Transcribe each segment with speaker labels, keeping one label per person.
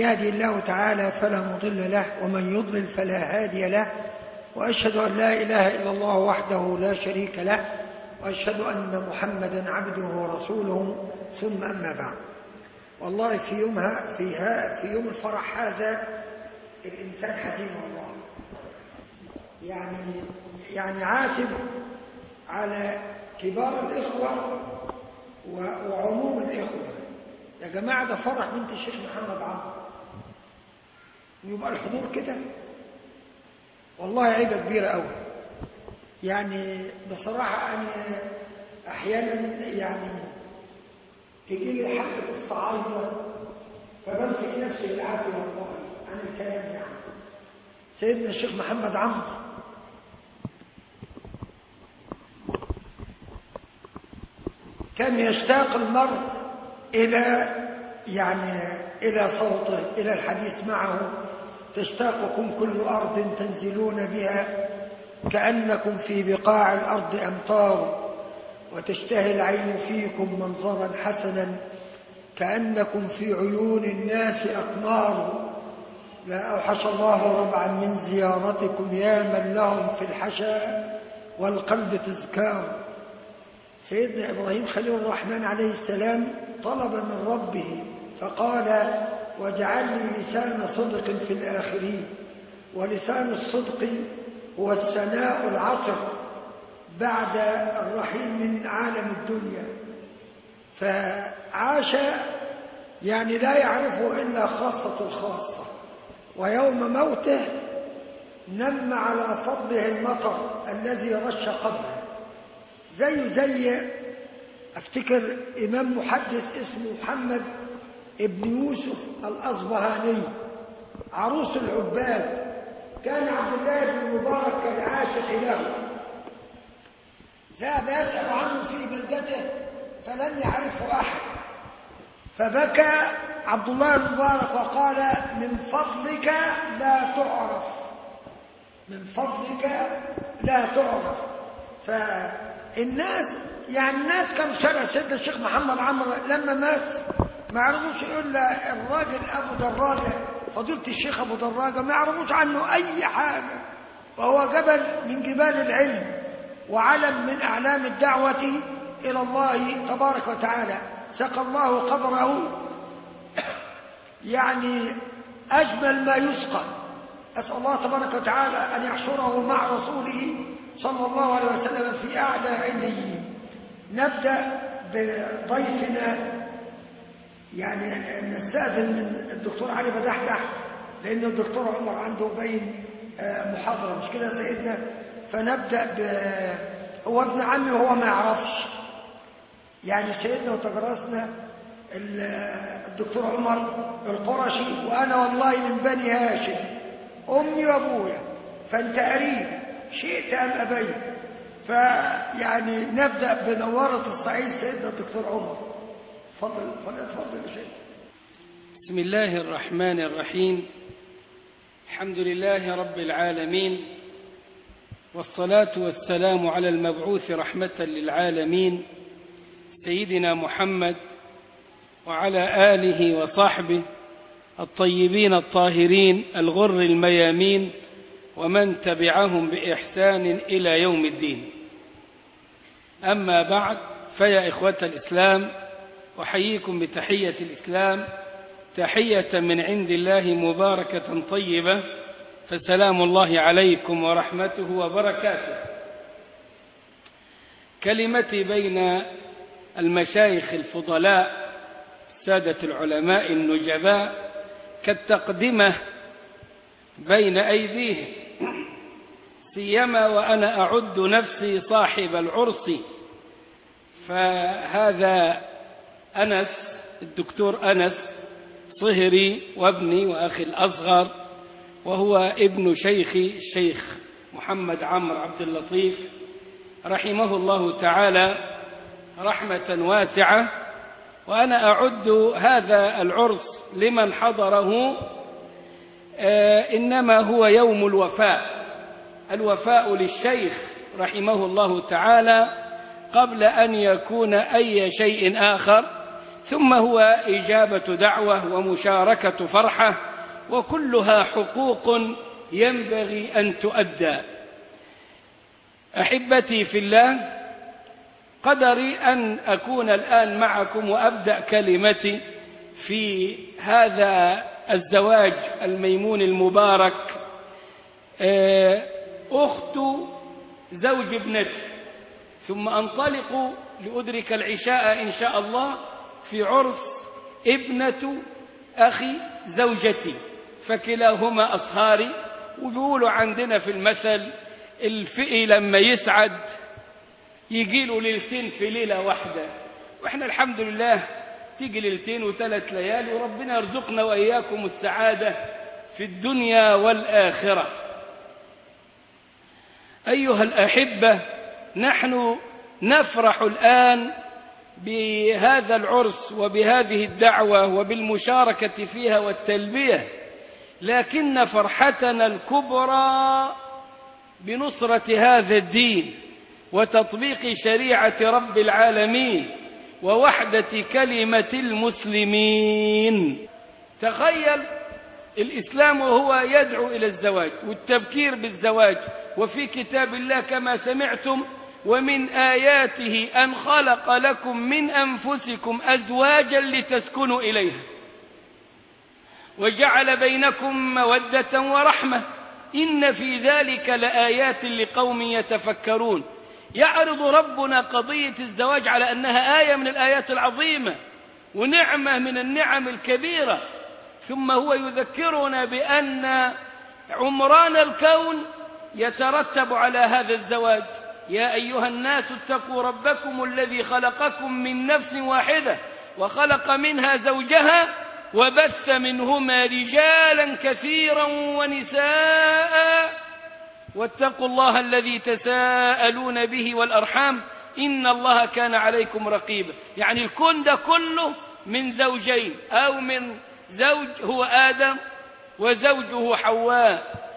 Speaker 1: يهدي الله تعالى فلا مضل له ومن يضلل فلا هادي له، وأشهد أن لا إله إلا الله وحده لا شريك له، وأشهد أن محمدا عبده ورسوله، ثم أما بعد. والله في يوم الفرح هذا الإنسان حزين والله، يعني عاتب على كبار الإخوة وعموم الإخوة. يا جماعة ده فرح بنت الشيخ محمد عمرو، ويبقى الحضور كده والله عيبة كبيرة قوي. يعني بصراحة أنا أحيانا تجي لي حلقة الصعايدة فبمسك نفسي بالعافية والله عن الكلام. سيدنا الشيخ محمد عمرو كان يشتاق المرء إلى صوته، إلى الحديث معه. تشتاقكم كل أرض تنزلون بها كأنكم في بقاع الأرض أمطار، وتشتهي العين فيكم منظرا حسنا كأنكم في عيون الناس أقمار. لا أوحش الله ربعا من زيارتكم يا من لهم في الحشا والقلب تذكار. سيدنا إبراهيم خليل الرحمن عليه السلام طلب من ربه فقال: واجعل لي لسان صدق في الآخرين. ولسان الصدق هو الثناء العطر بعد الرحيل من عالم الدنيا. فعاش لا يعرفه إلا خاصة الخاصة، ويوم موته نم على فضله المطر الذي رش قبره. زي افتكر إمام محدث اسمه محمد ابن يوسف الأصبهاني عروس العباد، كان عبد الله بن مبارك كالعاشق له، ذهب يسأل عنه في بلدته فلم يعرفه أحد، فبكى عبد الله بن مبارك وقال: من فضلك لا تعرف، من فضلك لا تعرف. فالناس الناس كانوا شرع سيدنا الشيخ محمد عمرو لما مات ما يعرفوش إلا الراجل أبو دراجة، فضيلة الشيخ أبو دراجة، ما يعرفوش عنه أي حاجة، وهو جبل من جبال العلم وعلم من أعلام الدعوة إلى الله تبارك وتعالى. سقى الله قبره أجمل ما يسقى. أسأل الله تبارك وتعالى أن يحشره مع رسوله صلى الله عليه وسلم في أعلى عليين. نبدأ بضيفنا، نستأذن من الدكتور علي بدحدح لأن الدكتور عمر عنده بين محاضرة، مش كده سيدنا؟ فنبدأ هو ابن عمي وهو ما يعرفش سيدنا، وتجرسنا الدكتور عمر القرشي، وأنا والله من بني هاشم، أمي وأبويا، فأنت قريب شئت أم أبيت. نبدأ بنورة الصعيد سيدنا الدكتور عمر. تفضل يا شيخ.
Speaker 2: بسم الله الرحمن الرحيم. الحمد لله رب العالمين، والصلاة والسلام على المبعوث رحمة للعالمين سيدنا محمد وعلى آله وصحبه الطيبين الطاهرين الغر الميامين، ومن تبعهم بإحسان إلى يوم الدين. أما بعد، فيا إخوة الإسلام، أحييكم بتحية الإسلام، تحية من عند الله مباركة طيبة، فسلام الله عليكم ورحمته وبركاته. كلمتي بين المشايخ الفضلاء السادة العلماء النجباء كالتقدمة بين أيديهم، سيما وأنا أعد نفسي صاحب العرس. فهذا أنس، الدكتور أنس صهري، وابني وأخي الأصغر، وهو ابن شيخي الشيخ محمد عمرو عبد اللطيف رحمه الله تعالى رحمة واسعة. وأنا أعد هذا العرس لمن حضره إنما هو يوم الوفاء للشيخ رحمه الله تعالى قبل أن يكون أي شيء آخر. ثم هو إجابة دعوة ومشاركة فرحة، وكلها حقوق ينبغي أن تؤدى. أحبتي في الله، قدري أن أكون الآن معكم وأبدأ كلمتي في هذا الزواج الميمون المبارك. أخت زوج ابنتي، ثم أنطلق لأدرك العشاء إن شاء الله في عرس ابنة أخي زوجتي، فكلاهما أصهاري. وبيقولوا عندنا في المثل الفئي لما يسعد يجيله ليلتين في ليلة واحدة، وإحنا الحمد لله تيجي ليلتين وثلاث ليالي، وربنا يرزقنا وإياكم السعادة في الدنيا والآخرة. أيها الأحبة، نحن نفرح الآن بهذا العرس وبهذه الدعوة وبالمشاركة فيها والتلبية، لكن فرحتنا الكبرى بنصرة هذا الدين وتطبيق شريعة رب العالمين ووحدة كلمة المسلمين. تخيل الإسلام وهو يدعو إلى الزواج والتبكير بالزواج، وفي كتاب الله كما سمعتم: ومن آياته أن خلق لكم من أنفسكم أزواجا لتسكنوا إليها وجعل بينكم مودة ورحمة إن في ذلك لآيات لقوم يتفكرون. يعرض ربنا قضية الزواج على أنها آية من الآيات العظيمة ونعمة من النعم الكبيرة، ثم هو يذكرنا بأن عمران الكون يترتب على هذا الزواج. يا أيها الناس اتقوا ربكم الذي خلقكم من نفس واحدة وخلق منها زوجها وبث منهما رجالا كثيرا ونساء واتقوا الله الذي تساءلون به والأرحام إن الله كان عليكم رقيبا. يعني الكون ده كله من زوجين، أو من زوج هو آدم وزوجه حواء،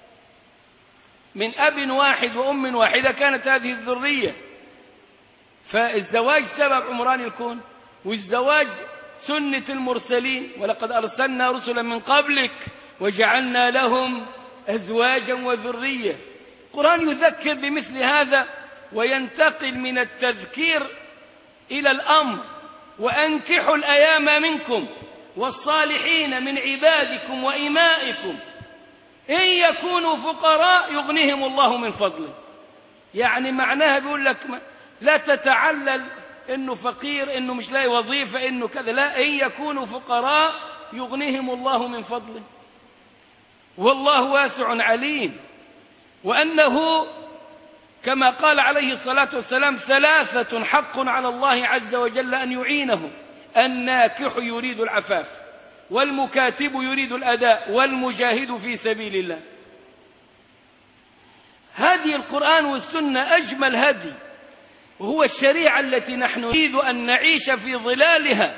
Speaker 2: من أب واحد وأم واحدة كانت هذه الذرية. فالزواج سبب عمران الكون، والزواج سنة المرسلين: ولقد أرسلنا رسلا من قبلك وجعلنا لهم أزواجا وذرية. القرآن يذكر بمثل هذا وينتقل من التذكير إلى الأمر: وأنكحوا الأيام منكم والصالحين من عبادكم وإمائكم إن يكونوا فقراء يغنيهم الله من فضله. يعني معناها بيقول لك لا تتعلل إنه فقير، إنه مش لاقي وظيفة، إنه كذا، لا، إن يكونوا فقراء يغنيهم الله من فضله، والله واسع عليم. وأنه كما قال عليه الصلاة والسلام: ثلاثة حق على الله عز وجل أن يعينهم: الناكح يريد العفاف، والمكاتب يريد الأداء، والمجاهد في سبيل الله. هدي القرآن والسنة أجمل هدي، وهو الشريعة التي نحن نريد أن نعيش في ظلالها.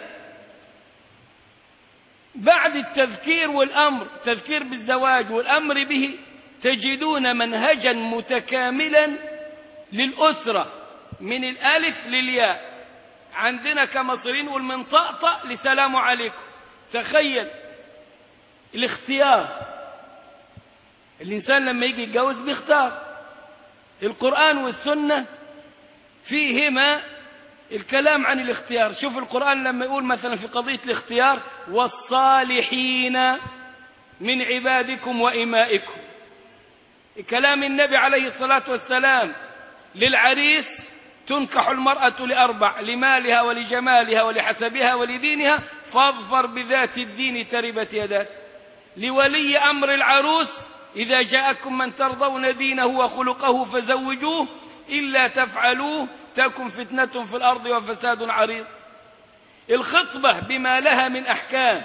Speaker 2: بعد التذكير والأمر، تذكير بالزواج والأمر به، تجدون منهجا متكاملا للأسرة من الألف للياء. عندنا كمصريين نقول من طقطق لسلام عليكم. تخيل الاختيار، الإنسان لما يجي يتجوز بيختار. القرآن والسنة فيهما الكلام عن الاختيار. شوف القرآن لما يقول مثلا في قضية الاختيار: والصالحين من عبادكم وإمائكم. كلام النبي عليه الصلاة والسلام للعريس: تنكح المرأة لأربع: لمالها ولجمالها ولحسبها ولدينها فاظفر بذات الدين تربت يداك. لولي أمر العروس: إذا جاءكم من ترضون دينه وخلقه فزوجوه إلا تفعلوه تكن فتنة في الأرض وفساد عريض. الخطبة بما لها من أحكام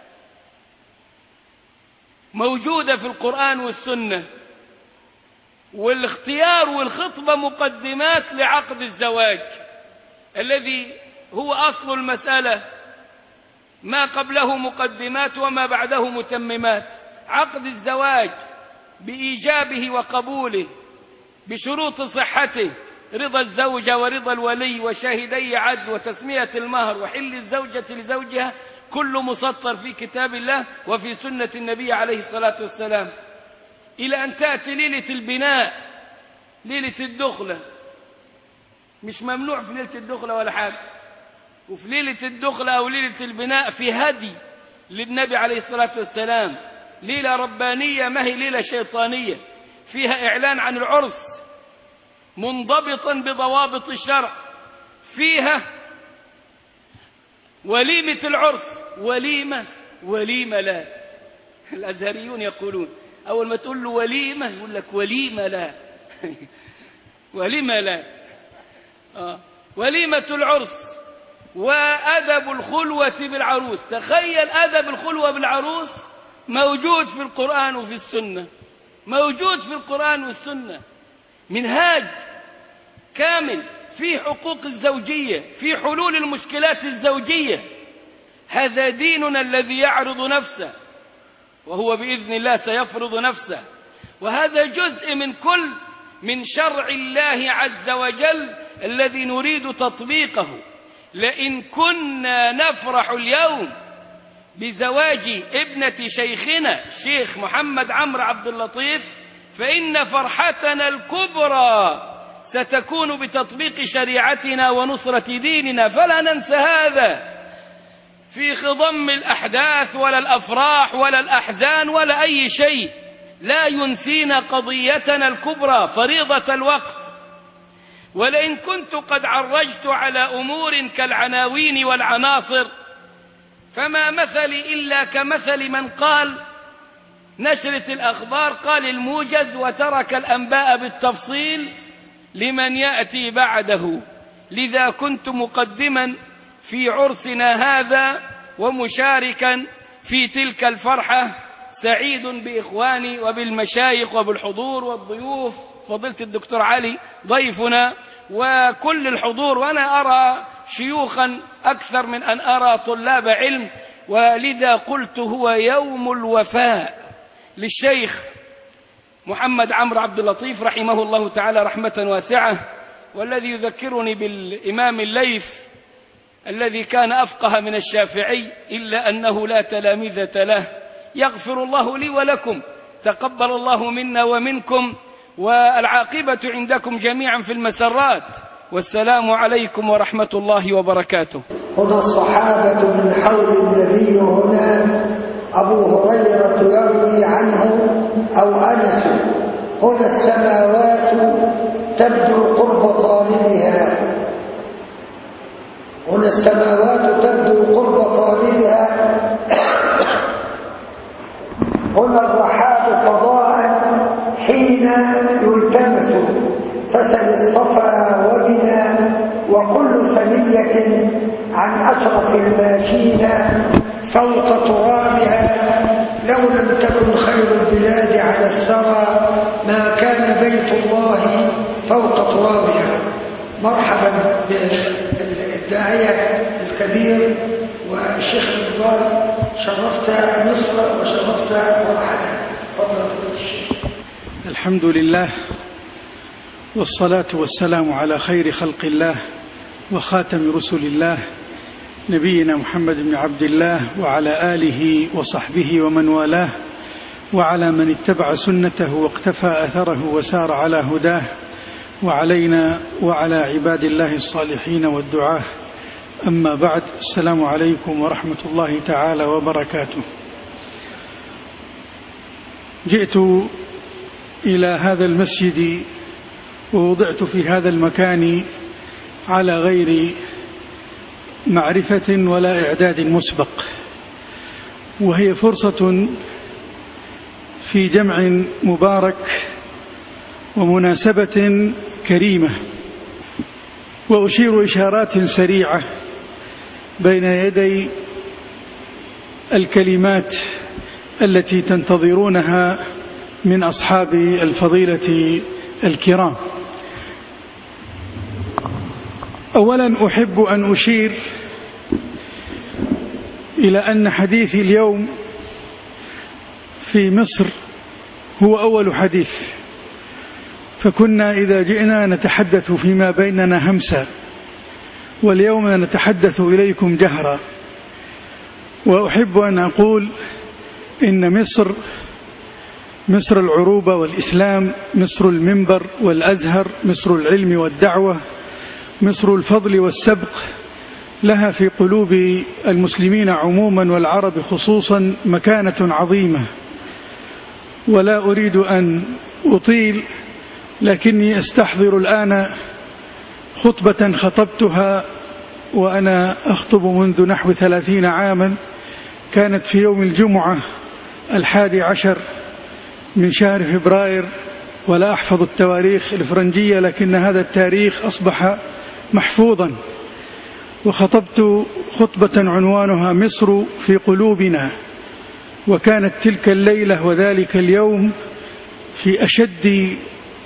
Speaker 2: موجودة في القرآن والسنة، والاختيار والخطبة مقدمات لعقد الزواج الذي هو أصل المسألة، ما قبله مقدمات وما بعده متممات. عقد الزواج بإيجابه وقبوله، بشروط صحته رضا الزوجة ورضا الولي وشاهدي عدل وتسمية المهر وحل الزوجة لزوجها، كل مسطر في كتاب الله وفي سنة النبي عليه الصلاة والسلام. إلى أن تأتي ليلة البناء، ليلة الدخلة، مش ممنوع في ليلة الدخلة ولا حاجة، وفي ليلة الدخلة أو ليلة البناء في هدي للنبي عليه الصلاة والسلام، ليلة ربانية ما هي ليلة شيطانية، فيها إعلان عن العرس منضبطا بضوابط الشرع، فيها وليمة العرس، وليمة لا. الأزهريون يقولون أول ما تقول له وليمة يقول لك وليمة لا. وليمة لا. وليمة العرس وأدب الخلوة بالعروس. تخيل أدب الخلوة بالعروس موجود في القرآن وفي السنة، موجود في القرآن والسنة، منهاج كامل في حقوق الزوجية، في حلول المشكلات الزوجية. هذا ديننا الذي يعرض نفسه، وهو بإذن الله سيفرض نفسه، وهذا جزء من شرع الله عز وجل الذي نريد تطبيقه. لئن كنا نفرح اليوم بزواج ابنة شيخنا الشيخ محمد عمرو عبد اللطيف، فإن فرحتنا الكبرى ستكون بتطبيق شريعتنا ونصرة ديننا، فلا ننسى هذا في خضم الأحداث ولا الأفراح ولا الأحزان ولا أي شيء. لا ينسينا قضيتنا الكبرى فريضة الوقت. ولئن كنت قد عرجت على أمور كالعناوين والعناصر، فما مثلي إلا كمثل من قال نشرة الأخبار قال الموجز وترك الأنباء بالتفصيل لمن يأتي بعده. لذا كنت مقدما في عرسنا هذا ومشاركا في تلك الفرحة، سعيد بإخواني وبالمشايخ وبالحضور والضيوف، فضيلة الدكتور علي ضيفنا وكل الحضور، وأنا أرى شيوخا أكثر من أن أرى طلاب علم. ولذا قلت هو يوم الوفاء للشيخ محمد عمرو عبد اللطيف رحمه الله تعالى رحمة واسعة، والذي يذكرني بالإمام الليث الذي كان أفقه من الشافعي إلا أنه لا تلامذة له. يغفر الله لي ولكم، تقبل الله منا ومنكم، والعاقبة عندكم جميعا في المسرات، والسلام عليكم ورحمة الله وبركاته.
Speaker 1: هنا الصحابة من حول النبي، هنا أبو هريرة يروي عنه أو أنس. هنا السماوات تبدو قرب طالبها، هنا السماوات تبدو قرب طالبها. هنا الرحاب فضاء حين يلتمس، فسل الصفا وبنا، وكل ثنية عن أشرف الماشين فوق ترابها. لو لم تكن خير البلاد على الثرى ما كان بيت الله فوق ترابها. مرحبا بالداعية الكبير والشيخ الكبار، شرفت مصر وشرفت فرحنا. فضل الشيخ.
Speaker 3: الحمد لله والصلاة والسلام على خير خلق الله وخاتم رسل الله نبينا محمد بن عبد الله وعلى آله وصحبه ومن والاه، وعلى من اتبع سنته واقتفى أثره وسار على هداه، وعلينا وعلى عباد الله الصالحين والدعاة. أما بعد، السلام عليكم ورحمة الله تعالى وبركاته. جئت إلى هذا المسجد ووضعت في هذا المكان على غير معرفة ولا إعداد مسبق، وهي فرصة في جمع مبارك ومناسبة كريمة. وأشير إشارات سريعة بين يدي الكلمات التي تنتظرونها من أصحاب الفضيلة الكرام. أولا أحب أن أشير إلى أن حديثي اليوم في مصر هو أول حديث، فكنا إذا جئنا نتحدث فيما بيننا همسا، واليوم نتحدث إليكم جهرا. وأحب أن أقول إن مصر العروبة والإسلام، مصر المنبر والأزهر، مصر العلم والدعوة، مصر الفضل والسبق، لها في قلوب المسلمين عموما والعرب خصوصا مكانة عظيمة. ولا أريد أن أطيل، لكني أستحضر الآن خطبة خطبتها وأنا أخطب منذ نحو 30 عاما، كانت في يوم الجمعة 11 من شهر فبراير، ولا أحفظ التواريخ الفرنجية، لكن هذا التاريخ أصبح محفوظا. وخطبت خطبة عنوانها مصر في قلوبنا، وكانت تلك الليلة وذلك اليوم في أشد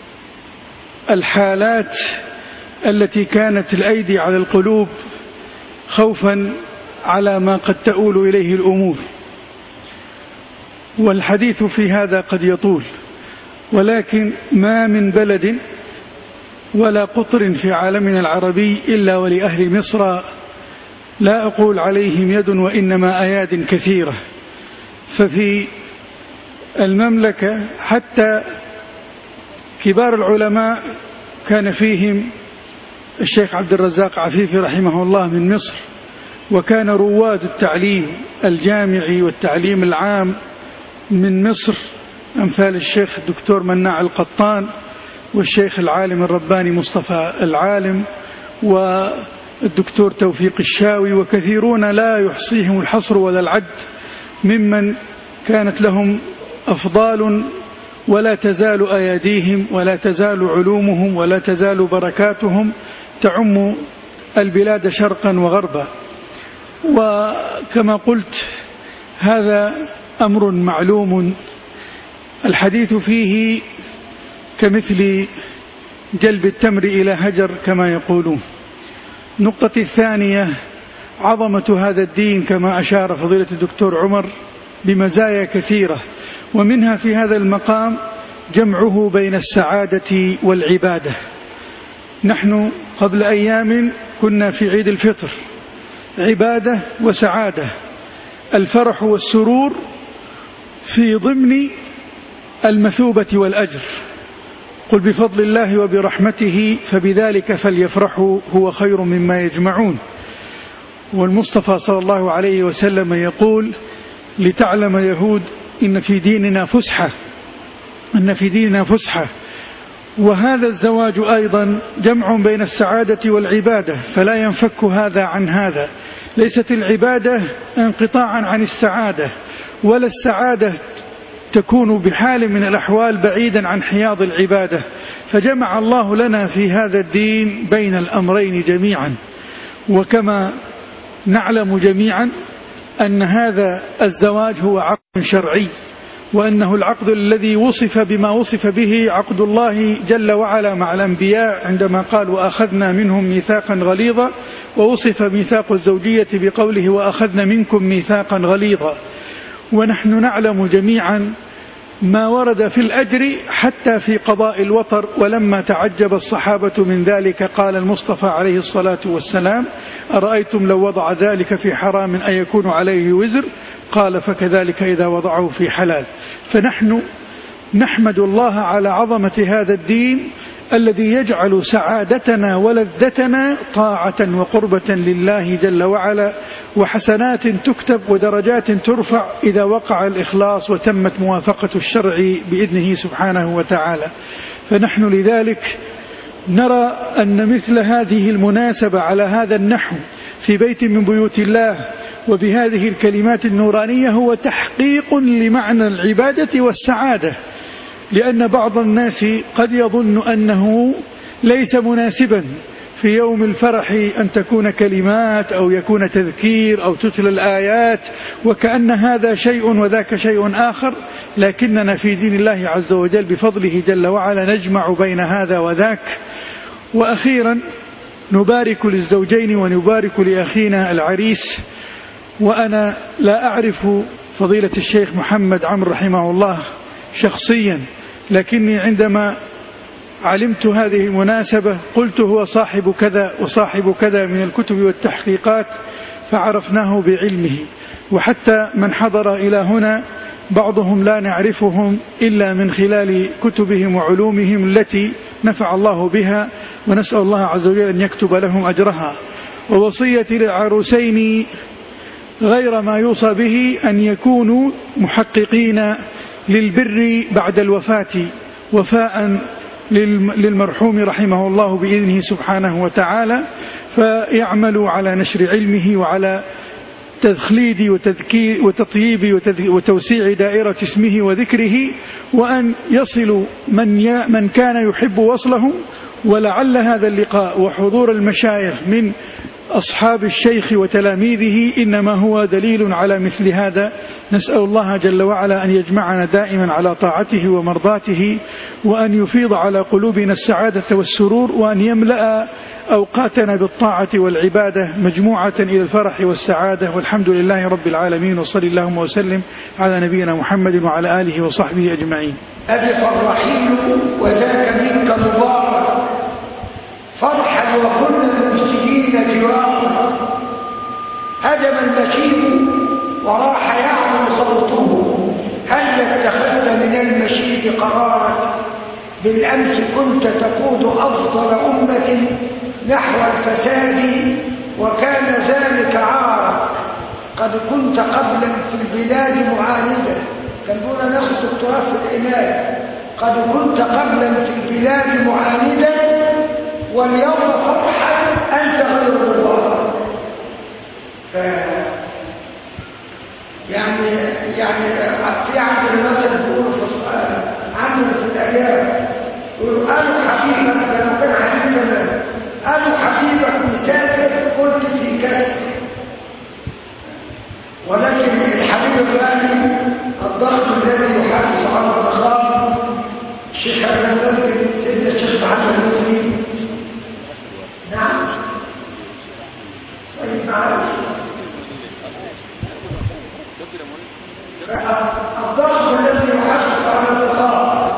Speaker 3: الحالات التي كانت الأيدي على القلوب خوفا على ما قد تؤول إليه الأمور. والحديث في هذا قد يطول، ولكن ما من بلد ولا قطر في عالمنا العربي إلا ولأهل مصر لا أقول عليهم يد وإنما أياد كثيرة. ففي المملكة حتى كبار العلماء كان فيهم الشيخ عبد الرزاق عفيفي رحمه الله من مصر، وكان رواد التعليم الجامعي والتعليم العام من مصر أمثال الشيخ الدكتور مناع القطان والشيخ العالم الرباني مصطفى العالم والدكتور توفيق الشاوي، وكثيرون لا يحصيهم الحصر ولا العد ممن كانت لهم أفضال ولا تزال أياديهم ولا تزال علومهم ولا تزال بركاتهم تعم البلاد شرقا وغربا. وكما قلت هذا أمر معلوم الحديث فيه كمثل جلب التمر إلى هجر كما يقولون. النقطة الثانية عظمة هذا الدين كما أشار فضيلة الدكتور عمر بمزايا كثيرة، ومنها في هذا المقام جمعه بين السعادة والعبادة. نحن قبل أيام كنا في عيد الفطر، عبادة وسعادة، الفرح والسرور في ضمن المثوبة والأجر. قل بفضل الله وبرحمته فبذلك فليفرحوا هو خير مما يجمعون. والمصطفى صلى الله عليه وسلم يقول لتعلم يهود إن في ديننا فسحة. وهذا الزواج أيضا جمع بين السعادة والعبادة، فلا ينفك هذا عن هذا. ليست العبادة انقطاعا عن السعادة، ولا السعادة تكون بحال من الأحوال بعيدا عن حياض العبادة، فجمع الله لنا في هذا الدين بين الأمرين جميعا. وكما نعلم جميعا أن هذا الزواج هو عقد شرعي، وأنه العقد الذي وصف بما وصف به عقد الله جل وعلا مع الأنبياء عندما قال وأخذنا منهم ميثاقا غليظا، ووصف ميثاق الزوجية بقوله وأخذنا منكم ميثاقا غليظا. ونحن نعلم جميعا ما ورد في الأجر حتى في قضاء الوطر، ولما تعجب الصحابة من ذلك قال المصطفى عليه الصلاة والسلام أرأيتم لو وضع ذلك في حرام أن يكون عليه وزر؟ قال فكذلك إذا وضعه في حلال. فنحن نحمد الله على عظمة هذا الدين الذي يجعل سعادتنا ولذتنا طاعة وقربة لله جل وعلا، وحسنات تكتب ودرجات ترفع إذا وقع الإخلاص وتمت موافقة الشرع بإذنه سبحانه وتعالى. فنحن لذلك نرى أن مثل هذه المناسبة على هذا النحو في بيت من بيوت الله وبهذه الكلمات النورانية هو تحقيق لمعنى العبادة والسعادة، لأن بعض الناس قد يظن أنه ليس مناسبا في يوم الفرح أن تكون كلمات أو يكون تذكير أو تتلى الآيات، وكأن هذا شيء وذاك شيء آخر، لكننا في دين الله عز وجل بفضله جل وعلا نجمع بين هذا وذاك. وأخيرا نبارك للزوجين ونبارك لأخينا العريس. وأنا لا أعرف فضيلة الشيخ محمد عمرو رحمه الله شخصيا، لكني عندما علمت هذه المناسبة قلت هو صاحب كذا وصاحب كذا من الكتب والتحقيقات، فعرفناه بعلمه. وحتى من حضر إلى هنا بعضهم لا نعرفهم إلا من خلال كتبهم وعلومهم التي نفع الله بها، ونسأل الله عز وجل أن يكتب لهم أجرها. ووصيتي للعروسين غير ما يوصى به أن يكونوا محققين للبر بعد الوفاة، وفاء للمرحوم رحمه الله بإذنه سبحانه وتعالى، فيعملوا على نشر علمه وعلى تخليد وتطييب وتوسيع دائرة اسمه وذكره، وأن يصلوا من كان يحب وصلهم. ولعل هذا اللقاء وحضور المشايخ من أصحاب الشيخ وتلاميذه إنما هو دليل على مثل هذا. نسأل الله جل وعلا أن يجمعنا دائما على طاعته ومرضاته، وأن يفيض على قلوبنا السعادة والسرور، وأن يملأ أوقاتنا بالطاعة والعبادة مجموعة إلى الفرح والسعادة. والحمد لله رب العالمين، وصلى اللهم وسلم على نبينا محمد وعلى آله وصحبه أجمعين.
Speaker 1: ألف الرحيل وذاك منك مبارك، فرحا وكل المسلمين جوارا، هدم المشيب وراح يعمل صوته، هل اتخذت من المشيب قرارا؟ بالأمس كنت تقود أفضل أمة نحو الفساد وكان ذلك عارك، قد كنت قبلا في البلاد معاندا، كان هنا ناخذ دكتوراه في العناية، قد كنت قبلا في البلاد معاندا واليوم فرحا أنت غير الله. يعني في عهد المثل بيقولوا في عندنا في الأيام يقولوا قالوا حبيبك، ده لو كان حبيبنا قالوا حبيبك مسافر قلت في كسر، ولكن الحبيب الغالي الضغط الذي يحافظ على الضخام الشيخ أبو المسجد سيدنا الشيخ محمد المسلم. نعم طيب معلش الضغط الذي يحافظ على الضخام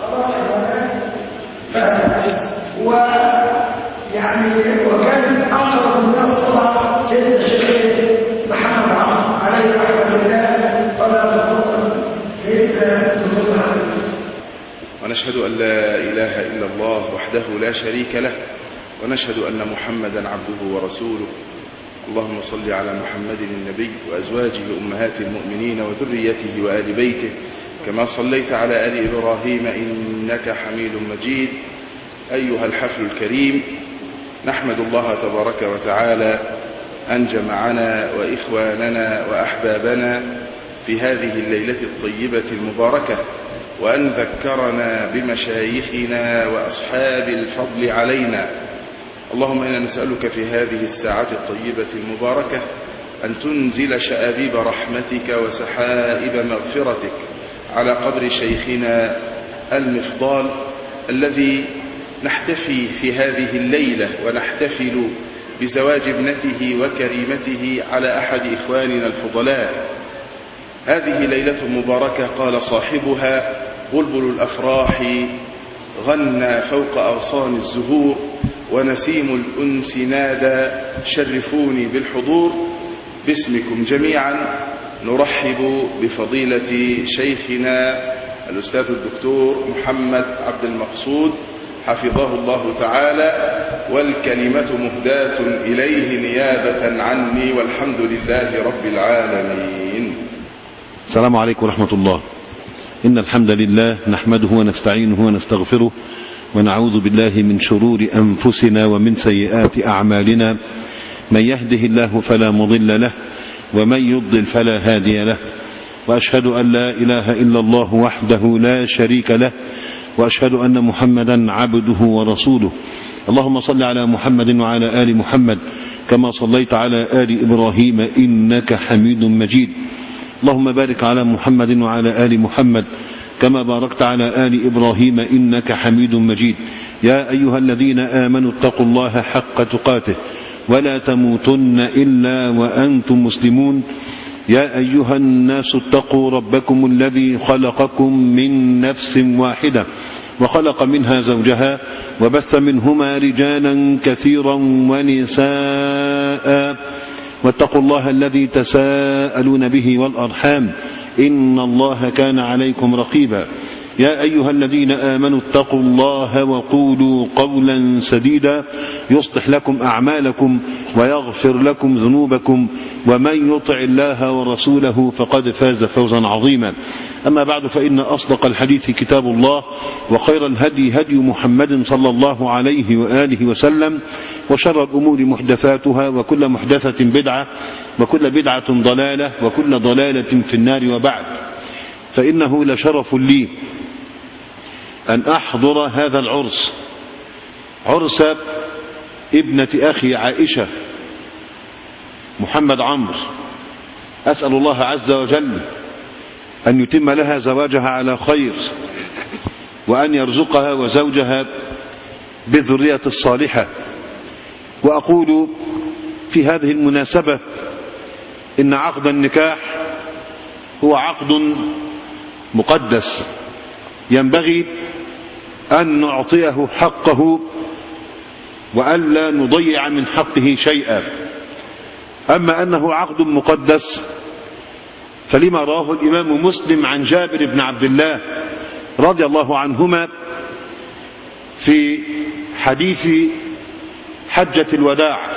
Speaker 1: ويعني وكان أقرب الناس صلاة سيدنا الشيخ محمد عليه رحمة الله، ولا تفضل سيدنا دكتور محمد.
Speaker 4: ونشهد أن لا إله إلا الله وحده لا شريك له، ونشهد أن محمدا عبده ورسوله. اللهم صل على محمد النبي وأزواجه أمهات المؤمنين وذريته وآل بيته، كما صليت على آل إبراهيم إنك حميد مجيد. أيها الحفل الكريم، نحمد الله تبارك وتعالى أن جمعنا وإخواننا وأحبابنا في هذه الليلة الطيبة المباركة، وأن ذكرنا بمشايخنا وأصحاب الفضل علينا. اللهم إنا نسألك في هذه الساعة الطيبة المباركة أن تنزل شآبيب رحمتك وسحائب مغفرتك على قبر شيخنا المفضال الذي نحتفي في هذه الليلة ونحتفل بزواج ابنته وكريمته على أحد إخواننا الفضلاء. هذه ليلة مباركة قال صاحبها: بلبل الأفراح غنى فوق أغصان الزهور، ونسيم الأنس نادى شرفوني بالحضور. باسمكم جميعا نرحب بفضيلة شيخنا الأستاذ الدكتور محمد عبد المقصود حفظه الله تعالى، والكلمة مهداة إليه نيابة عني، والحمد لله رب العالمين.
Speaker 5: السلام عليكم ورحمة الله. إن الحمد لله نحمده ونستعينه ونستغفره، ونعوذ بالله من شرور أنفسنا ومن سيئات أعمالنا، من يهده الله فلا مضل له، ومن يضلل فلا هادي له، وأشهد أن لا إله إلا الله وحده لا شريك له، وأشهد أن محمدا عبده ورسوله. اللهم صل على محمد وعلى آل محمد كما صليت على آل إبراهيم إنك حميد مجيد. اللهم بارك على محمد وعلى آل محمد كما باركت على آل إبراهيم إنك حميد مجيد. يا أيها الذين آمنوا اتقوا الله حق تقاته ولا تموتن إلا وأنتم مسلمون. يا أيها الناس اتقوا ربكم الذي خلقكم من نفس واحدة وخلق منها زوجها وبث منهما رجالا كثيرا ونساء واتقوا الله الذي تساءلون به والأرحام إن الله كان عليكم رقيبا يا أيها الذين آمنوا اتقوا الله وقولوا قولا سديدا يصلح لكم أعمالكم ويغفر لكم ذنوبكم ومن يطع الله ورسوله فقد فاز فوزا عظيما. أما بعد فإن أصدق الحديث كتاب الله وخير الهدي هدي محمد صلى الله عليه وآله وسلم وشر الأمور محدثاتها وكل محدثة بدعة وكل بدعة ضلالة وكل ضلالة في النار. وبعد فإنه لشرف لي أن أحضر هذا العرس، عرس ابنة أخي عائشة محمد عمرو. أسأل الله عز وجل أن يتم لها زواجها على خير وأن يرزقها وزوجها بالذرية الصالحة. وأقول في هذه المناسبة إن عقد النكاح هو عقد مقدس ينبغي أن نعطيه حقه وألا نضيع من حقه شيئا. أما أنه عقد مقدس فلما رواه الإمام مسلم عن جابر بن عبد الله رضي الله عنهما في حديث حجة الوداع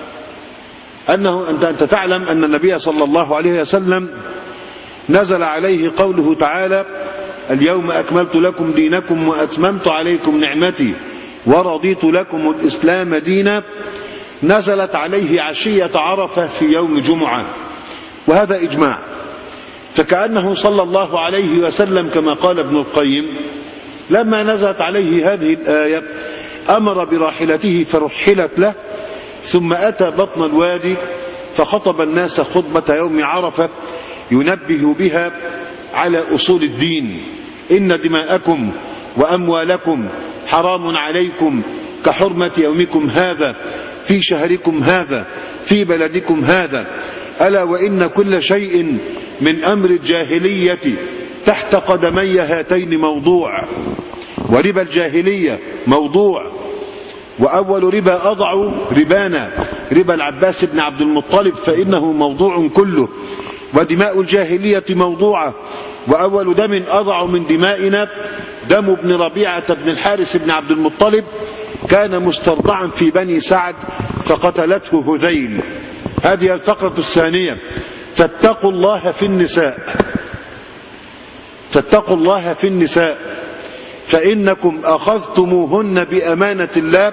Speaker 5: أنت تعلم أن النبي صلى الله عليه وسلم نزل عليه قوله تعالى اليوم أكملت لكم دينكم وأتممت عليكم نعمتي ورضيت لكم الإسلام دينا. نزلت عليه عشية عرفة في يوم جمعة، وهذا إجماع. فكأنه صلى الله عليه وسلم كما قال ابن القيم لما نزلت عليه هذه الآية أمر براحلته فرحلت له، ثم أتى بطن الوادي فخطب الناس خطبة يوم عرفة ينبه بها على أصول الدين. إن دماءكم وأموالكم حرام عليكم كحرمة يومكم هذا في شهركم هذا في بلدكم هذا. ألا وإن كل شيء من أمر الجاهلية تحت قدمي هاتين موضوع، وربا الجاهلية موضوع، وأول ربا أضع ربانا ربا العباس بن عبد المطلب فإنه موضوع كله، ودماء الجاهلية موضوعة، وأول دم أضع من دمائنا دم ابن ربيعة بن الحارث بن عبد المطلب كان مسترضعا في بني سعد فقتلته هذيل. هذه الفقرة الثانية. فاتقوا الله في النساء، فاتقوا الله في النساء فإنكم أخذتموهن بأمانة الله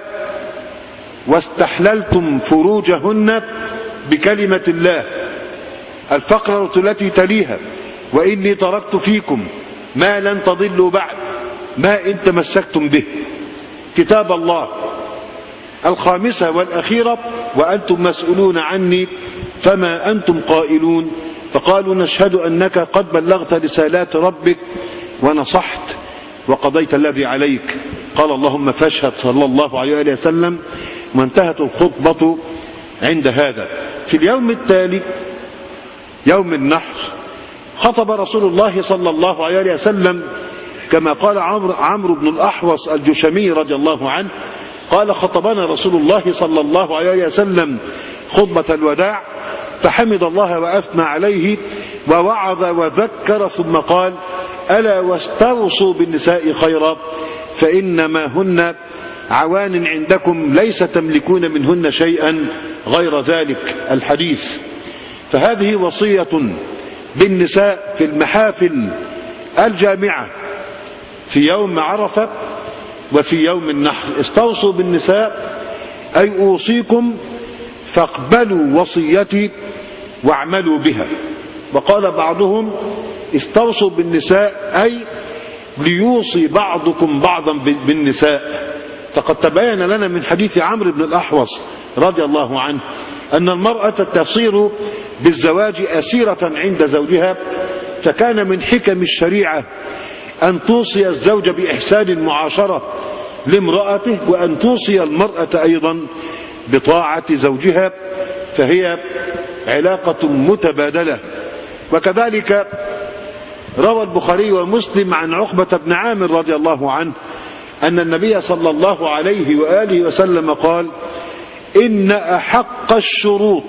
Speaker 5: واستحللتم فروجهن بكلمة الله. الفقرة التي تليها وإني تركت فيكم ما لن تضلوا بعد ما إن تمسكتم به، كتاب الله. الخامسة والأخيرة وأنتم مسؤولون عني فما أنتم قائلون. فقالوا نشهد أنك قد بلغت رسالات ربك ونصحت وقضيت الذي عليك. قال اللهم فاشهد صلى الله عليه وسلم. وانتهت الخطبة عند هذا. في اليوم التالي يوم النحر خطب رسول الله صلى الله عليه وسلم كما قال عمرو بن الأحوص الجشمي رضي الله عنه قال خطبنا رسول الله صلى الله عليه وسلم خطبة الوداع فحمد الله وأثنى عليه ووعظ وذكر ثم قال ألا واستوصوا بالنساء خيرا فإنما هن عوان عندكم ليس تملكون منهن شيئا غير ذلك. الحديث. فهذه وصية بالنساء في المحافل الجامعة في يوم عرفة وفي يوم النحر. استوصوا بالنساء أي أوصيكم فاقبلوا وصيتي واعملوا بها. وقال بعضهم استوصوا بالنساء أي ليوصي بعضكم بعضا بالنساء. فقد تبين لنا من حديث عمرو بن الأحوص رضي الله عنه أن المرأة تصير بالزواج أسيرة عند زوجها، فكان من حكم الشريعة أن توصي الزوج بإحسان المعاشرة لامرأته وأن توصي المرأة أيضا بطاعة زوجها، فهي علاقة متبادلة. وكذلك روى البخاري ومسلم عن عقبة بن عامر رضي الله عنه أن النبي صلى الله عليه وآله وسلم قال: إن أحق الشروط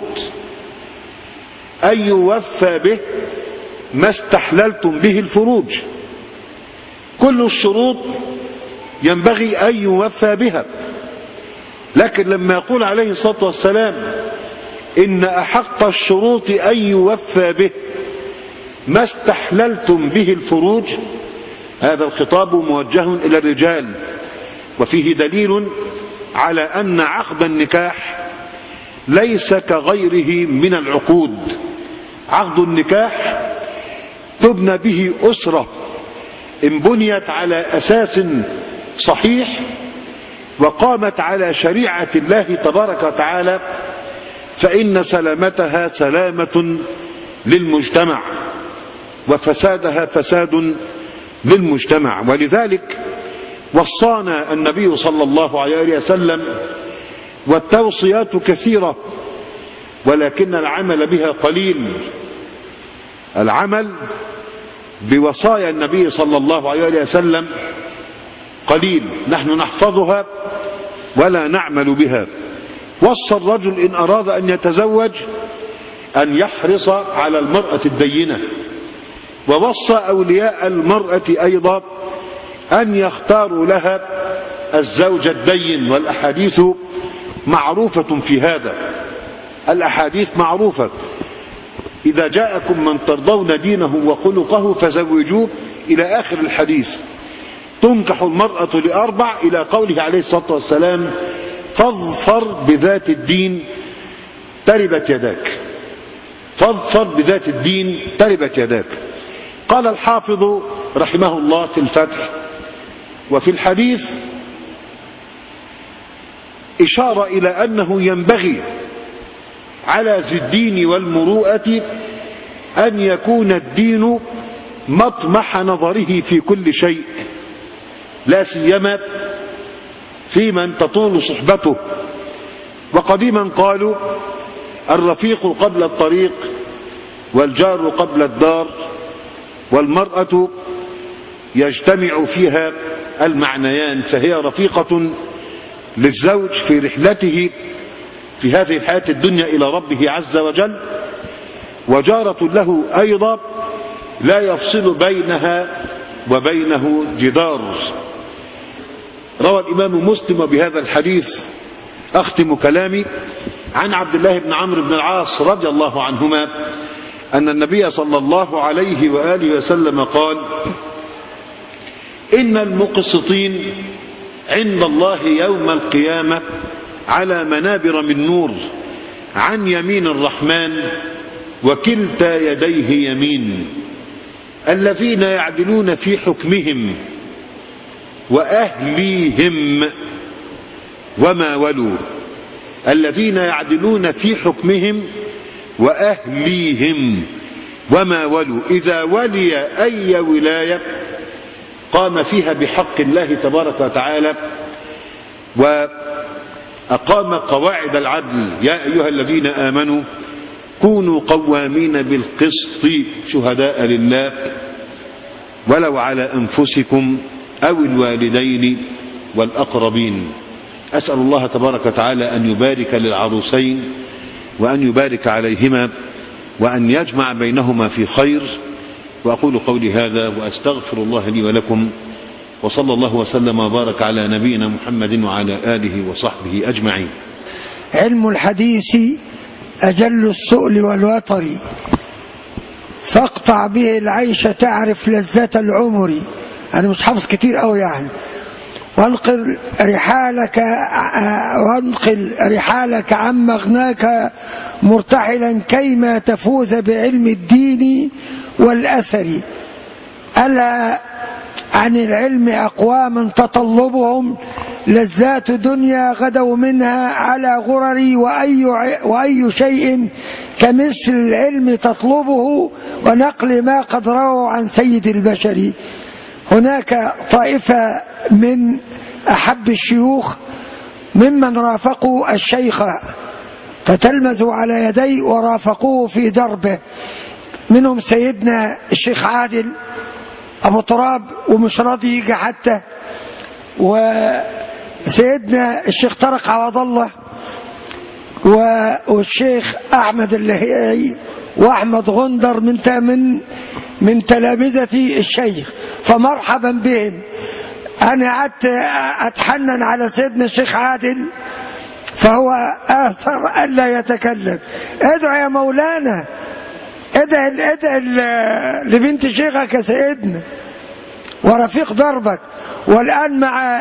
Speaker 5: أن يوفى به ما استحللتم به الفروج. كل الشروط ينبغي أن يوفى بها، لكن لما يقول عليه الصلاة والسلام إن أحق الشروط أن يوفى به ما استحللتم به الفروج، هذا الخطاب موجه إلى الرجال، وفيه دليل على أن عقد النكاح ليس كغيره من العقود. عقد النكاح تبنى به أسرة إن بنيت على أساس صحيح وقامت على شريعة الله تبارك وتعالى، فإن سلامتها سلامة للمجتمع وفسادها فساد للمجتمع. ولذلك وصانا النبي صلى الله عليه وسلم، والتوصيات كثيرة ولكن العمل بها قليل. العمل بوصايا النبي صلى الله عليه وسلم قليل، نحن نحفظها ولا نعمل بها. وصى الرجل إن أراد أن يتزوج أن يحرص على المرأة الدينة، ووصى أولياء المرأة أيضا أن يختاروا لها الزوج الدين، والأحاديث معروفة في هذا. الأحاديث معروفة: إذا جاءكم من ترضون دينه وخلقه فزوجوه، إلى آخر الحديث. تنكح المرأة لأربع، إلى قوله عليه الصلاة والسلام: فاظفر بذات الدين تربت يداك. فاظفر بذات الدين تربت يداك. قال الحافظ رحمه الله في الفتح: وفي الحديث إشارة إلى أنه ينبغي على ذي الدين والمروءة أن يكون الدين مطمح نظره في كل شيء، لا سيما في من تطول صحبته. وقديما قالوا: الرفيق قبل الطريق، والجار قبل الدار، والمرأة يجتمع فيها المعنيان، فهي رفيقة للزوج في رحلته في هذه الحياة الدنيا إلى ربه عز وجل، وجارة له أيضا لا يفصل بينها وبينه جدار. روى الإمام مسلم بهذا الحديث، أختم كلامي، عن عبد الله بن عمرو بن العاص رضي الله عنهما أن النبي صلى الله عليه وآله وسلم قال: إن المقسطين عند الله يوم القيامة على منابر من نور عن يمين الرحمن وكلتا يديه يمين، الذين يعدلون في حكمهم وأهليهم وما ولوا. الذين يعدلون في حكمهم وأهليهم وما ولوا. إذا ولي أي ولاية قام فيها بحق الله تبارك وتعالى وأقام قواعد العدل: يا أيها الذين آمنوا كونوا قوامين بالقسط شهداء لله ولو على أنفسكم أو الوالدين والأقربين. أسأل الله تبارك وتعالى أن يبارك للعروسين وأن يبارك عليهما وأن يجمع بينهما في خير. وأقول قولي هذا وأستغفر الله لي ولكم، وصلى الله وسلم وبارك على نبينا محمد وعلى آله وصحبه أجمعين.
Speaker 1: علم الحديث أجل السؤل والوطر، فاقطع به العيش تعرف لذة العمر. أنا مش حافظ كتير أوي يعني. وانقل رحالك عن مغناك مرتحلا كيما تفوز بعلم الدين والأثر. ألا عن العلم أقواما تطلبهم لذات دنيا غدوا منها على غرر، وأي شيء كمثل العلم تطلبه ونقل ما قد رووا عن سيد البشر. هناك طائفة من أحب الشيوخ ممن رافقوا الشيخ فتلمذوا على يديه ورافقوه في دربه، منهم سيدنا الشيخ عادل أبو تراب، ومش راضي يجي حتى وسيدنا الشيخ طارق عوض الله والشيخ أحمد اللهيعي وأحمد غندر من تلامذة الشيخ، فمرحبا بهم. أنا قعدت أتحنن على سيدنا الشيخ عادل فهو آثر ألا يتكلم. ادعو يا مولانا، ادعو لبنت شيخك يا سيدنا ورفيق دربك. والآن مع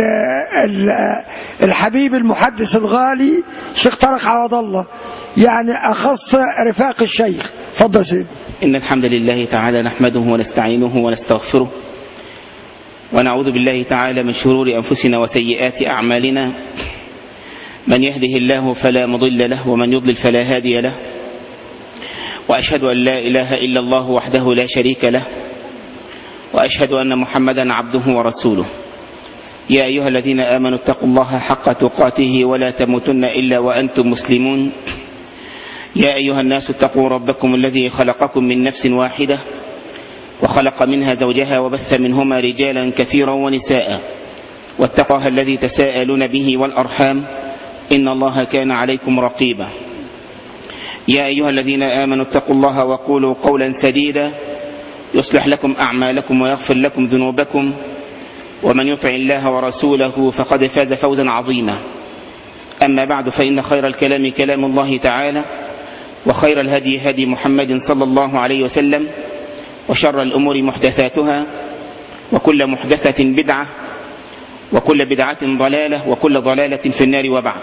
Speaker 1: الحبيب المحدث الغالي الشيخ طارق عوض الله، يعني أخص رفاق الشيخ. تفضل سيدنا.
Speaker 6: إن الحمد لله تعالى نحمده ونستعينه ونستغفره ونعوذ بالله تعالى من شرور أنفسنا وسيئات أعمالنا. من يهده الله فلا مضل له ومن يضلل فلا هادي له، وأشهد أن لا إله إلا الله وحده لا شريك له، وأشهد أن محمدا عبده ورسوله. يا أيها الذين آمنوا اتقوا الله حق تقاته ولا تموتن إلا وأنتم مسلمون. يا أيها الناس اتقوا ربكم الذي خلقكم من نفس واحدة وخلق منها زوجها وبث منهما رجالا كثيرا ونساء، واتقوا الله الذي تساءلون به والأرحام إن الله كان عليكم رقيبا. يا أيها الذين آمنوا اتقوا الله وقولوا قولا سديدا يصلح لكم أعمالكم ويغفر لكم ذنوبكم، ومن يطع الله ورسوله فقد فاز فوزا عظيما. أما بعد، فإن خير الكلام كلام الله تعالى، وخير الهدي هدي محمد صلى الله عليه وسلم، وشر الأمور محدثاتها، وكل محدثة بدعة، وكل بدعة ضلالة، وكل ضلالة في النار. وبعد،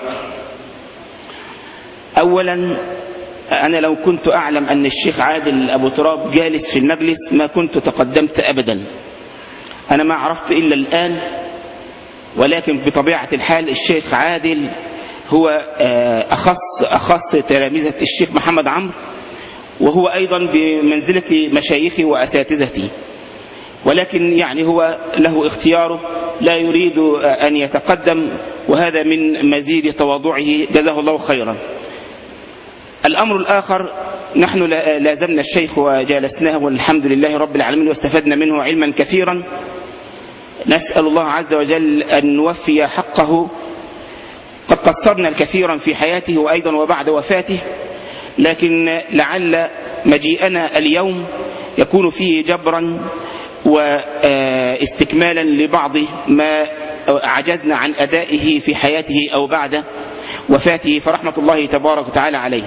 Speaker 6: أولا أنا لو كنت أعلم أن الشيخ عادل أبو تراب جالس في المجلس ما كنت تقدمت أبدا. أنا ما عرفت إلا الآن، ولكن بطبيعة الحال الشيخ عادل هو أخص تلامذة الشيخ محمد عمرو، وهو أيضا بمنزلة مشايخي وأساتذتي، ولكن يعني هو له اختياره، لا يريد أن يتقدم، وهذا من مزيد تواضعه، جزاه الله خيرا. الأمر الآخر، نحن لازمنا الشيخ وجالسناه والحمد لله رب العالمين، واستفدنا منه علما كثيرا. نسأل الله عز وجل أن نوفي حقه. قد قصرنا الكثيرا في حياته وأيضا وبعد وفاته، لكن لعل مجيئنا اليوم يكون فيه جبرا واستكمالا لبعض ما عجزنا عن أدائه في حياته أو بعد وفاته، فرحمة الله تبارك وتعالى عليه.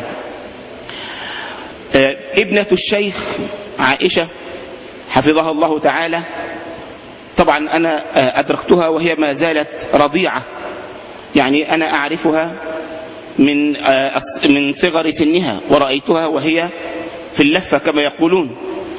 Speaker 6: ابنة الشيخ عائشة حفظها الله تعالى، طبعا أنا أدركتها وهي ما زالت رضيعة، يعني أنا أعرفها من صغر سنها، ورأيتها وهي في اللفة كما يقولون.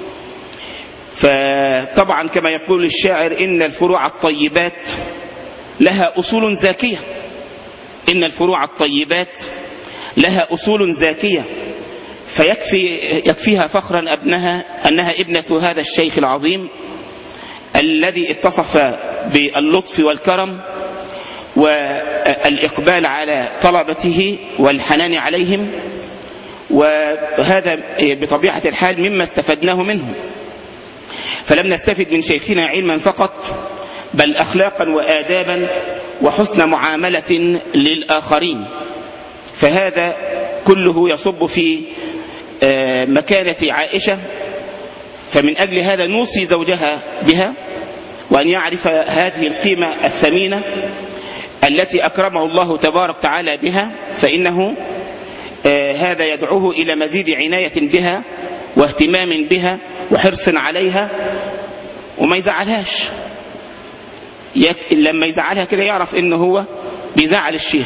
Speaker 6: فطبعا كما يقول الشاعر: إن الفروع الطيبات لها أصول زاكية. إن الفروع الطيبات لها أصول زاكية، فيكفيها فخرا أنها ابنة هذا الشيخ العظيم الذي اتصف باللطف والكرم والإقبال على طلبته والحنان عليهم، وهذا بطبيعة الحال مما استفدناه منه. فلم نستفد من شيخنا علما فقط، بل أخلاقا وآدابا وحسن معاملة للآخرين، فهذا كله يصب في مكانة عائشة. فمن أجل هذا نوصي زوجها بها، وأن يعرف هذه القيمة الثمينة التي أكرمه الله تبارك وتعالى بها، فإنه هذا يدعوه إلى مزيد عناية بها واهتمام بها وحرص عليها، وما يزعلهاش. لما يزعلها كده يعرف إنه هو بيزعل الشيخ،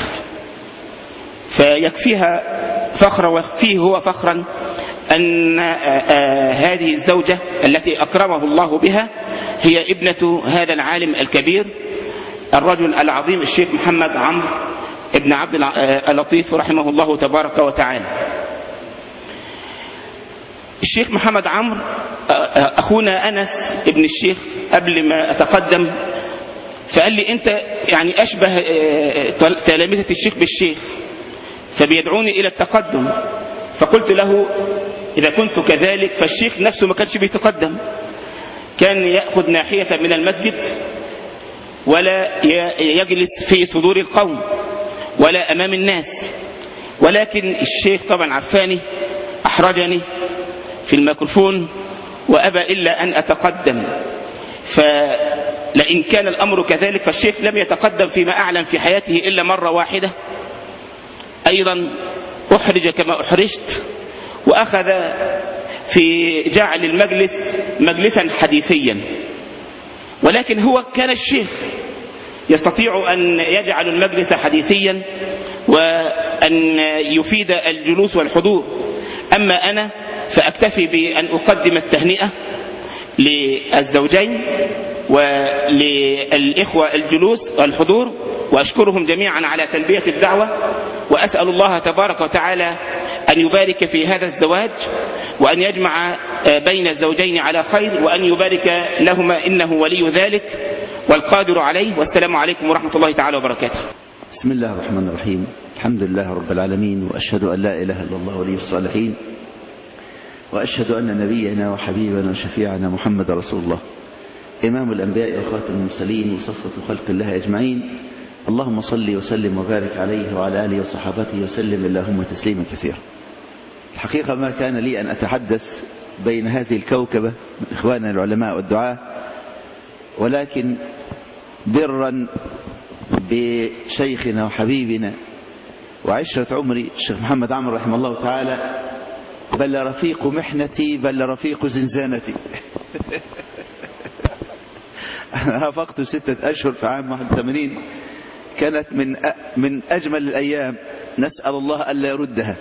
Speaker 6: فيكفيها فخرا ويكفيه هو فخرا أن هذه الزوجة التي أكرمه الله بها هي ابنة هذا العالم الكبير الرجل العظيم الشيخ محمد عمرو ابن عبد اللطيف رحمه الله تبارك وتعالى. الشيخ محمد عمرو أخونا أنس ابن الشيخ قبل ما أتقدم فقال لي: أنت يعني أشبه تلامذة الشيخ بالشيخ، فبيدعوني إلى التقدم. فقلت له: إذا كنت كذلك فالشيخ نفسه ما كانش بيتقدم، كان يأخذ ناحية من المسجد ولا يجلس في صدور القوم ولا أمام الناس. ولكن الشيخ طبعا عفاني أحرجني في الميكروفون وأبى إلا أن أتقدم. فلئن كان الأمر كذلك فالشيخ لم يتقدم فيما أعلم في حياته إلا مرة واحدة. أيضا أحرج كما أحرجت، وأخذ في جعل المجلس مجلسا حديثيا. ولكن هو كان الشيخ يستطيع أن يجعل المجلس حديثيا وأن يفيد الجلوس والحضور. أما أنا فأكتفي بأن أقدم التهنئة للزوجين وللإخوة الجلوس والحضور، وأشكرهم جميعا على تلبية الدعوة، وأسأل الله تبارك وتعالى أن يبارك في هذا الزواج وأن يجمع بين الزوجين على خير وأن يبارك لهما إنه ولي ذلك والقادر عليه. والسلام عليكم ورحمة الله تعالى وبركاته.
Speaker 7: بسم الله الرحمن الرحيم. الحمد لله رب العالمين، وأشهد أن لا إله إلا الله ولي الصالحين، وأشهد أن نبينا وحبيبنا وشفيعنا محمد رسول الله إمام الأنبياء وخاتم المرسلين وصفوة خلق الله أجمعين. اللهم صل وسلم وبارك عليه وعلى آله وصحابته وسلم اللهم تسليما كثيرا. الحقيقة ما كان لي أن أتحدث بين هذه الكوكبة من إخواننا العلماء والدعاة، ولكن برا بشيخنا وحبيبنا وعشرة عمري الشيخ محمد عمرو رحمه الله تعالى، بل رفيق محنتي بل رفيق زنزانتي. أنا رافقته 6 أشهر في عام 81، كانت من أجمل الأيام، نسأل الله ألا يردها.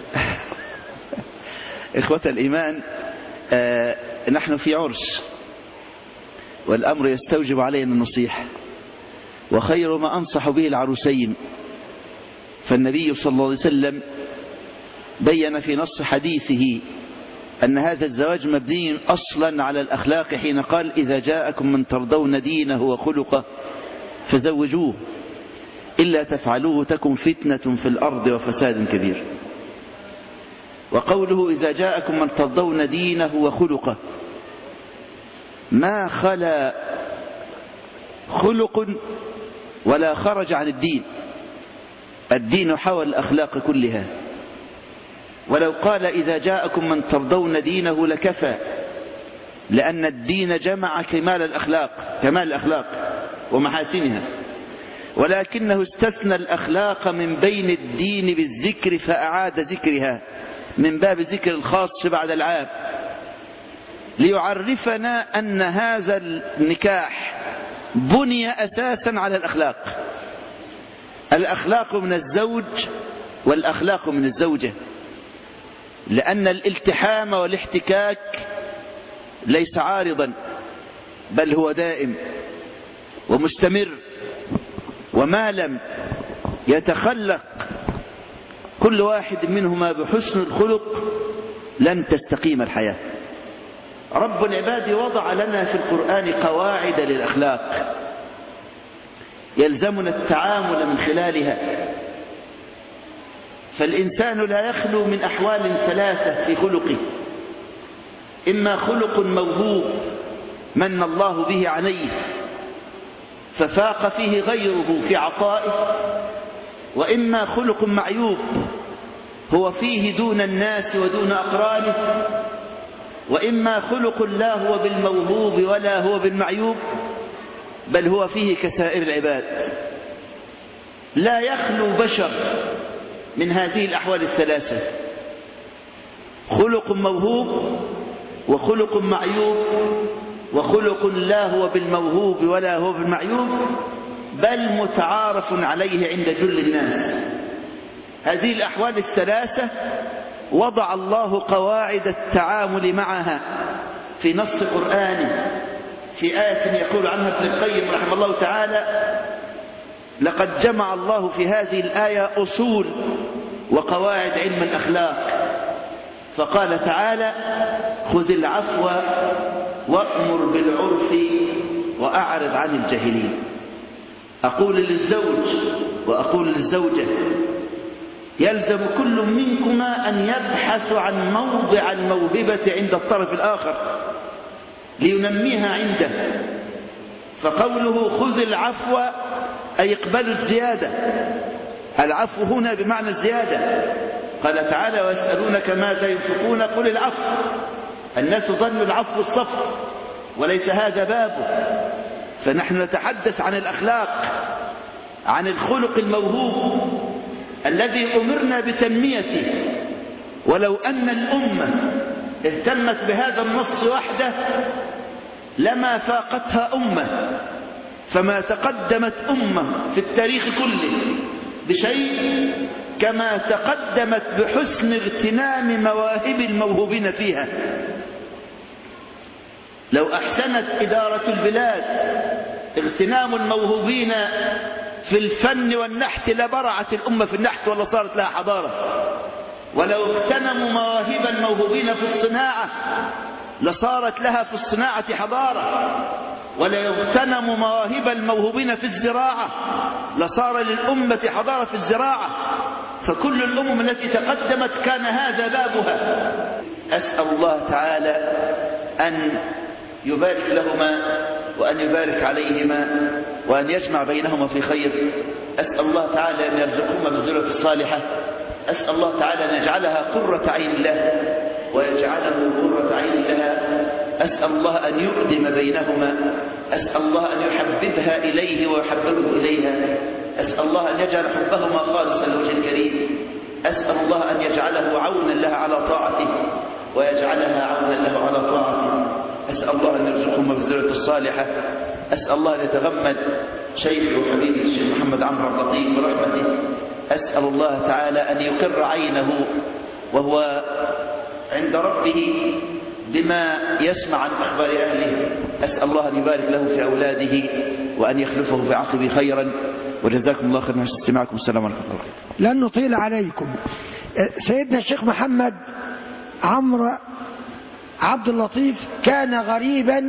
Speaker 7: إخوة الإيمان، نحن في عرس والأمر يستوجب علينا النصيحة، وخير ما أنصح به العروسين. فالنبي صلى الله عليه وسلم بين في نص حديثه أن هذا الزواج مبني أصلا على الأخلاق، حين قال: إذا جاءكم من ترضون دينه وخلقه فزوجوه، إلا تفعلوه تكن فتنة في الأرض وفساد كبير. وقوله إذا جاءكم من ترضون دينه وخلقه، ما خلا خلق ولا خرج عن الدين. الدين حوى الأخلاق كلها، ولو قال إذا جاءكم من ترضون دينه لكفى، لأن الدين جمع كمال الأخلاق ومحاسنها، ولكنه استثنى الأخلاق من بين الدين بالذكر فأعاد ذكرها من باب ذكر الخاص بعد العام، ليعرفنا أن هذا النكاح بني أساسا على الأخلاق. الأخلاق من الزوج والأخلاق من الزوجة، لأن الالتحام والاحتكاك ليس عارضا، بل هو دائم ومستمر. وما لم يتخلق كل واحد منهما بحسن الخلق لن تستقيم الحياة. رب العباد وضع لنا في القرآن قواعد للأخلاق يلزمنا التعامل من خلالها. فالإنسان لا يخلو من أحوال 3 في خلقه: إما خلق موهوب من الله به عليه ففاق فيه غيره في عطائه، وإما خلق معيوب هو فيه دون الناس ودون أقرانه، وإما خلق لا هو بالموهوب ولا هو بالمعيوب، بل هو فيه كسائر العباد. لا يخلو بشر من هذه الأحوال 3: خلق موهوب وخلق معيوب وخلق لا هو بالموهوب ولا هو بالمعيوب، بل متعارف عليه عند جل الناس. هذه الأحوال 3 وضع الله قواعد التعامل معها في نص قرآني، في آية يقول عنها ابن القيم رحمه الله تعالى: لقد جمع الله في هذه الآية أصول وقواعد علم الأخلاق. فقال تعالى: خذ العفو وأمر بالعرف وأعرض عن الجاهلين. أقول للزوج وأقول للزوجة: يلزم كل منكما أن يبحث عن موضع الموهبة عند الطرف الآخر لينميها عنده، فقوله خذ العفو أي اقبلوا الزيادة. العفو هنا بمعنى الزيادة. قال تعالى ويسألونك ماذا ينفقون قل العفو. الناس ظنوا العفو الصفر وليس هذا بابه. فنحن نتحدث عن الأخلاق، عن الخلق الموهوب الذي أمرنا بتنميته. ولو أن الأمة اهتمت بهذا النص وحده لما فاقتها أمة. فما تقدمت أمة في التاريخ كله بشيء كما تقدمت بحسن اغتنام مواهب الموهوبين فيها. لو أحسنت إدارة البلاد اغتنام الموهوبين في الفن والنحت لبرعت الأمة في النحت ولا صارت لها حضارة. ولو اغتنموا مواهب الموهوبين في الصناعة لصارت لها في الصناعة حضارة. ولو اغتنموا مواهب الموهوبين في الزراعة لصار للأمة حضارة في الزراعة. فكل الأمم التي تقدمت كان هذا بابها. أسأل الله تعالى أن يبارك لهما وأن يبارك عليهما وأن يجمع بينهما في خير. أسأل الله تعالى أن يرزقهما بالذرية الصالحة. أسأل الله تعالى أن يجعلها قرة عين له ويجعله قرة عين لها. أسأل الله أن يؤدم بينهما. أسأل الله أن يحببها إليه ويحببه إليها. أسأل الله أن يجعل حبهما خالصا لوجه الكريم. أسأل الله أن يجعله عونا لها على طاعته ويجعلها عونا له على طاعته. أسأل الله أن يرزقهما بالذرية الصالحة. أسأل الله أن يتغمد شيخي وحبيبي الشيخ محمد عمرو عبد اللطيف برحمته. أسأل الله تعالى أن يقر عينه وهو عند ربه بما يسمع عن أخبار أهله. أسأل الله أن يبارك له في أولاده وأن يخلفه في عقبه خيرا. وجزاكم الله خيرا على استماعكم. السلام عليكم ورحمة الله وبركاته.
Speaker 1: لن نطيل عليكم. سيدنا الشيخ محمد عمرو عبد اللطيف كان غريبا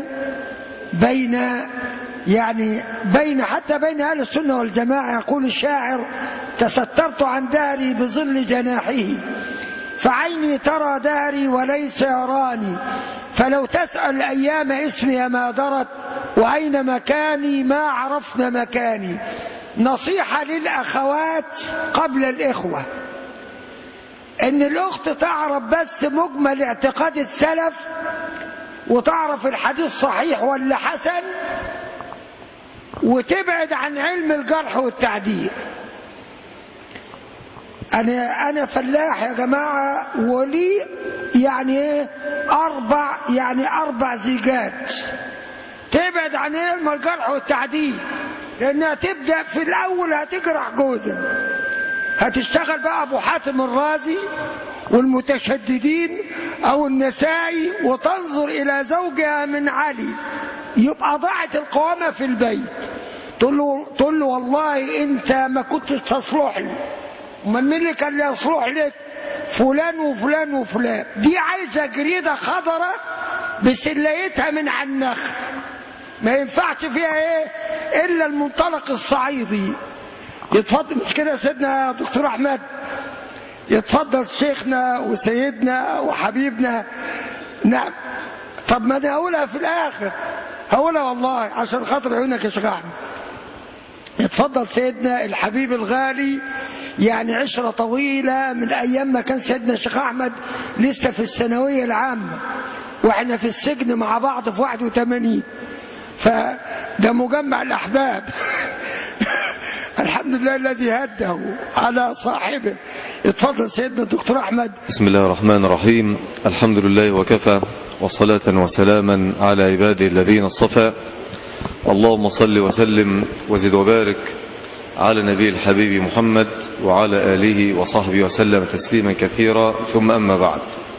Speaker 1: حتى بين أهل السنة والجماعة. يقول الشاعر تسترت عن داري بظل جناحه فعيني ترى داري وليس يراني. فلو تسأل أيام اسمي ما درت وأين مكاني ما عرفنا مكاني. نصيحة للأخوات قبل الإخوة إن الأخت تعرف بس مجمل اعتقاد السلف وتعرف الحديث صحيح ولا حسن وتبعد عن علم الجرح والتعديل. أنا فلاح يا جماعة ولي أربع زيجات. تبعد عن علم الجرح والتعديل لأنها تبدأ في الأول هتجرح جوزها. هتشتغل بقى أبو حاتم الرازي والمتشددين أو النسائي وتنظر إلى زوجها من علي. يبقى ضاعت القوامة في البيت. تقول له والله أنت ما كنتش تصلح لي. ومن اللي كان يصلح لك؟ فلان وفلان وفلان. دي عايزة جريدة خضرة بسليتها من على النخل. ما ينفعش فيها إلا المنطلق الصعيدي. يتفضل مش كده سيدنا دكتور أحمد؟ يتفضل شيخنا وسيدنا وحبيبنا. نعم. طب ما انا هقولها في الآخر. هقولها والله عشان خاطر عيونك يا شيخ أحمد. يتفضل سيدنا الحبيب الغالي. عشرة طويلة من أيام ما كان سيدنا الشيخ أحمد لسه في الثانوية العامة وإحنا في السجن مع بعض في 81. فده مجمع الأحباب. الحمد لله الذي هده على صاحبه. اتفضل سيدنا الدكتور أحمد.
Speaker 8: بسم الله الرحمن الرحيم. الحمد لله وكفى وصلاة وسلاما على عباده الذين اصطفى. اللهم صل وسلم وزد وبارك على نبي الحبيب محمد وعلى آله وصحبه وسلم تسليما كثيرا. ثم أما بعد،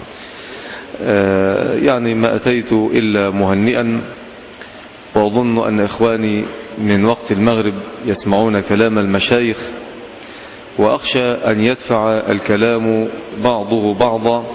Speaker 8: ما أتيت إلا مهنئا، وأظن أن إخواني من وقت المغرب يسمعون كلام المشايخ، وأخشى أن يدفع الكلام بعضه بعضا،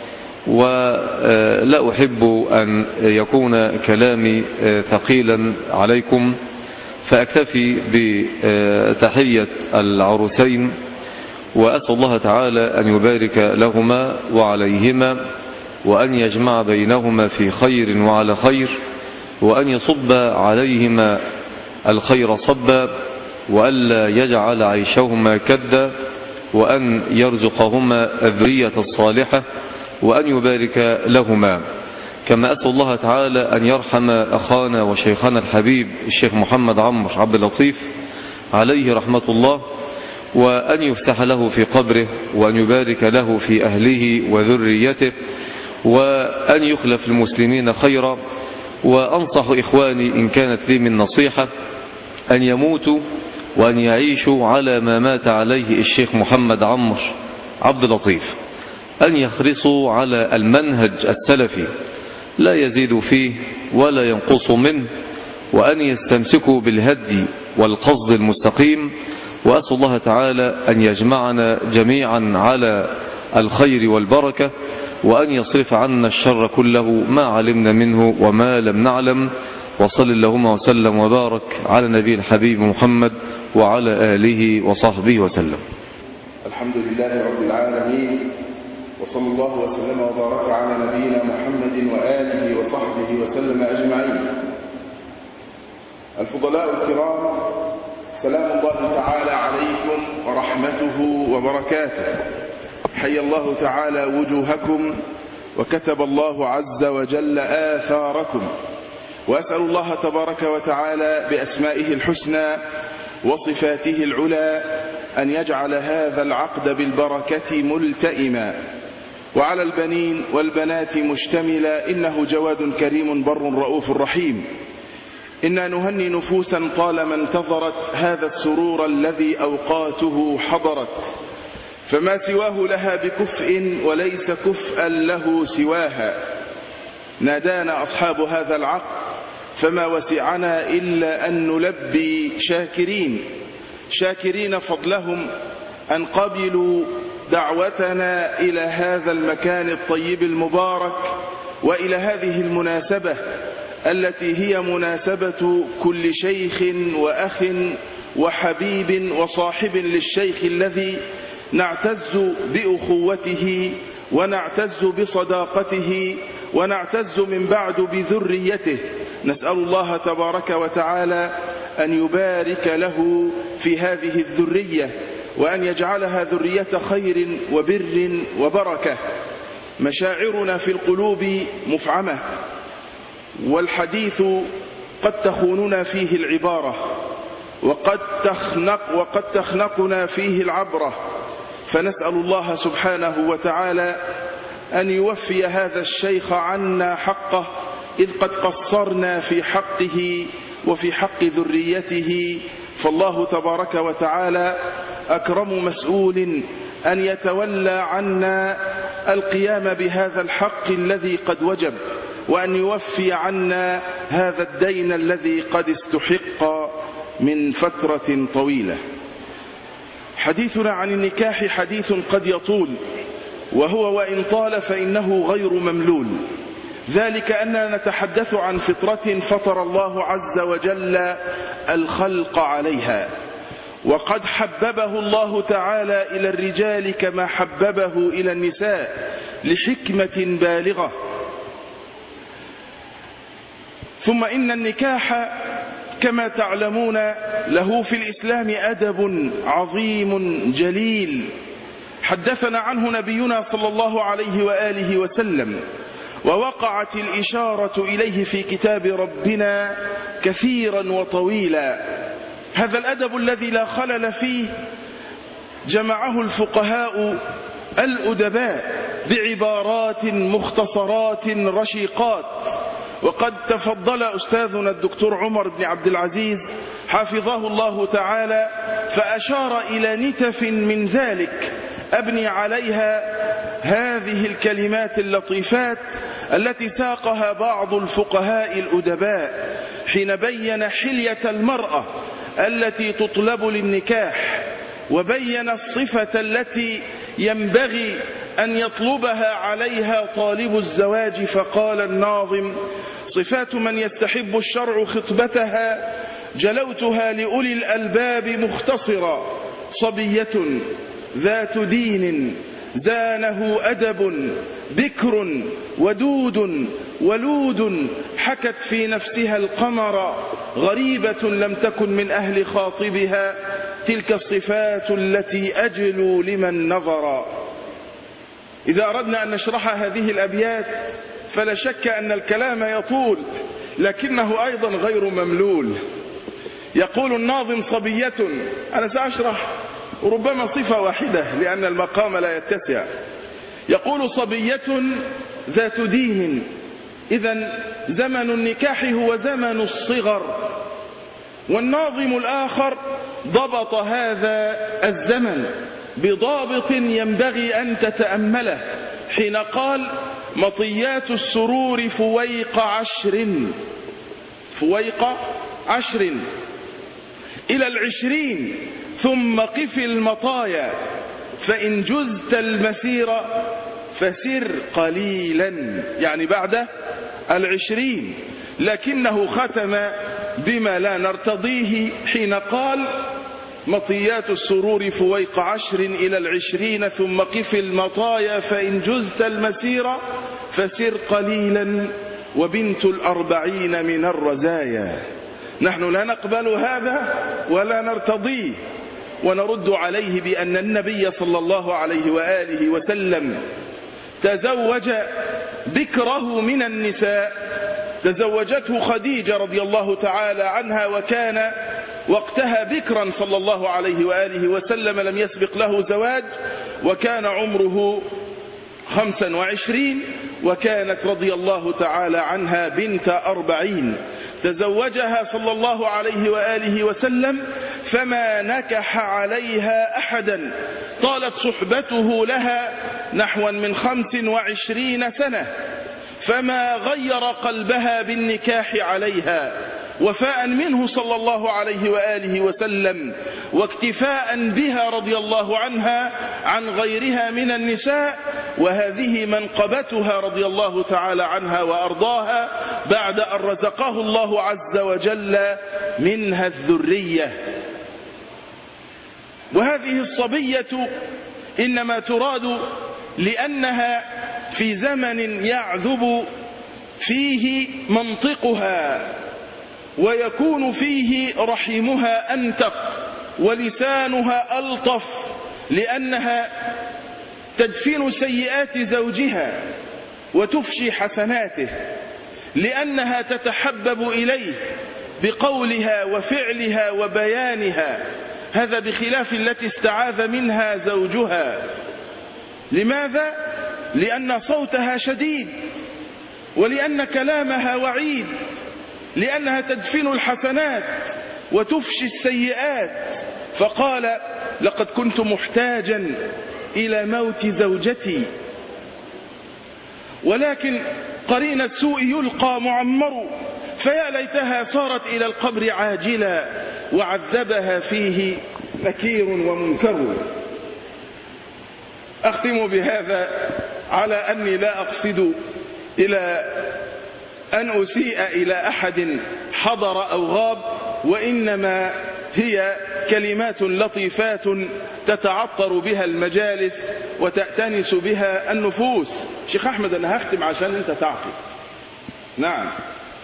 Speaker 8: ولا أحب أن يكون كلامي ثقيلا عليكم، فأكتفي بتحية العروسين، وأسأل الله تعالى أن يبارك لهما وعليهما، وأن يجمع بينهما في خير وعلى خير، وأن يصب عليهما الخير صبا، وألا يجعل عيشهما كدا، وأن يرزقهما الذرية الصالحة، وأن يبارك لهما. كما أسأل الله تعالى أن يرحم أخانا وشيخنا الحبيب الشيخ محمد عمرو عبد اللطيف عليه رحمة الله، وأن يفسح له في قبره، وأن يبارك له في أهله وذريته، وأن يخلف المسلمين خيرا. وأنصح إخواني إن كانت لي من نصيحة أن يموتوا وأن يعيشوا على ما مات عليه الشيخ محمد عمرو عبد اللطيف، أن يحرصوا على المنهج السلفي لا يزيد فيه ولا ينقص منه، وأن يستمسكوا بالهدي والقصد المستقيم. وأسأل الله تعالى أن يجمعنا جميعا على الخير والبركة، وأن يصرف عنا الشر كله ما علمنا منه وما لم نعلم. وصل اللهم وسلم وبارك على نبي الحبيب محمد وعلى آله وصحبه وسلم.
Speaker 4: الحمد لله رب العالمين، وصلى الله وسلم وبارك على نبينا محمد وآله وصحبه وسلم أجمعين. الفضلاء الكرام، سلام الله تعالى عليكم ورحمته وبركاته. حي الله تعالى وجوهكم، وكتب الله عز وجل آثاركم. وأسأل الله تبارك وتعالى بأسمائه الحسنى وصفاته العلى أن يجعل هذا العقد بالبركة ملتئما، وعلى البنين والبنات مشتملا، إنه جواد كريم بر رؤوف رحيم. إنا نهني نفوسا طالما انتظرت هذا السرور الذي أوقاته حضرت، فما سواه لها بكفء وليس كفءا له سواها. نادانا أصحاب هذا العقد فما وسعنا إلا أن نلبي شاكرين فضلهم أن قبلوا دعوتنا إلى هذا المكان الطيب المبارك، وإلى هذه المناسبة التي هي مناسبة كل شيخ وأخ وحبيب وصاحب للشيخ الذي نعتز بأخوته ونعتز بصداقته ونعتز من بعد بذريته. نسأل الله تبارك وتعالى أن يبارك له في هذه الذرية، وأن يجعلها ذرية خير وبر وبركة. مشاعرنا في القلوب مفعمة، والحديث قد تخوننا فيه العبارة، وقد تخنقنا فيه العبرة. فنسأل الله سبحانه وتعالى أن يوفي هذا الشيخ عنا حقه، إذ قد قصرنا في حقه وفي حق ذريته. فالله تبارك وتعالى أكرم مسؤول أن يتولى عنا القيام بهذا الحق الذي قد وجب، وأن يوفي عنا هذا الدين الذي قد استحق من فترة طويلة. حديثنا عن النكاح حديث قد يطول، وهو وإن طال فإنه غير مملول، ذلك أننا نتحدث عن فطرة فطر الله عز وجل الخلق عليها، وقد حببه الله تعالى إلى الرجال كما حببه إلى النساء لحكمة بالغة. ثم إن النكاح كما تعلمون له في الإسلام أدب عظيم جليل، حدثنا عنه نبينا صلى الله عليه وآله وسلم، ووقعت الإشارة إليه في كتاب ربنا كثيرا وطويلا. هذا الأدب الذي لا خلل فيه جمعه الفقهاء الأدباء بعبارات مختصرات رشيقات، وقد تفضل أستاذنا الدكتور عمر بن عبد العزيز حفظه الله تعالى فأشار إلى نتف من ذلك أبني عليها هذه الكلمات اللطيفات التي ساقها بعض الفقهاء الأدباء حين بين حلية المرأة التي تطلب للنكاح، وبين الصفة التي ينبغي أن يطلبها عليها طالب الزواج. فقال الناظم: صفات من يستحب الشرع خطبتها جلوتها لأولي الألباب مختصرا، صبية ذات دين زانه أدب، بكر ودود ولود حكت في نفسها القمر، غريبة لم تكن من أهل خاطبها، تلك الصفات التي أجلو لمن نظر. إذا أردنا أن نشرح هذه الأبيات فلا شك أن الكلام يطول، لكنه أيضا غير مملول. يقول الناظم: صبية، أنا سأشرح ربما صفة واحدة لأن المقام لا يتسع. يقول: صبية ذات دين، إذن زمن النكاح هو زمن الصغر. والناظم الآخر ضبط هذا الزمن بضابط ينبغي أن تتأمله حين قال: مطيات السرور فويق 10 إلى 20 ثم قف المطايا، فإن جزت المسير فسر قليلا، يعني بعد 20. لكنه ختم بما لا نرتضيه حين قال: مطيات السرور فويق 10 إلى 20 ثم قف المطايا، فإن جزت المسير فسر قليلا، وبنت 40 من الرزايا. نحن لا نقبل هذا ولا نرتضيه، ونرد عليه بأن النبي صلى الله عليه وآله وسلم تزوج بكره من النساء، تزوجته خديجة رضي الله تعالى عنها، وكان وقتها بكرا صلى الله عليه وآله وسلم، لم يسبق له زواج، وكان عمره 25، وكانت رضي الله تعالى عنها بنت 40. تزوجها صلى الله عليه وآله وسلم فما نكح عليها أحدا، طالت صحبته لها نحو من 25 سنة، فما غير قلبها بالنكاح عليها، وفاء منه صلى الله عليه وآله وسلم، واكتفاء بها رضي الله عنها عن غيرها من النساء. وهذه منقبتها رضي الله تعالى عنها وأرضاها بعد أن رزقه الله عز وجل منها الذرية. وهذه الصبية إنما تراد لأنها في زمن يعذب فيه منطقها، ويكون فيه رحمها أنتق ولسانها ألطف، لأنها تدفن سيئات زوجها وتفشي حسناته، لأنها تتحبب إليه بقولها وفعلها وبيانها، هذا بخلاف التي استعاذ منها زوجها. لماذا؟ لأن صوتها شديد، ولأن كلامها وعيد، لأنها تدفن الحسنات وتفشي السيئات. فقال: لقد كنت محتاجا إلى موت زوجتي، ولكن قرين السوء يلقى معمر، فيا ليتها صارت إلى القبر عاجلا، وعذبها فيه نكير ومنكر. أختم بهذا على أني لا أقصد إلى أن أسيء إلى أحد حضر أو غاب، وإنما هي كلمات لطيفات تتعطر بها المجالس وتأتنس بها النفوس. شيخ أحمد، أنا هختم عشان أنت تعقد. نعم،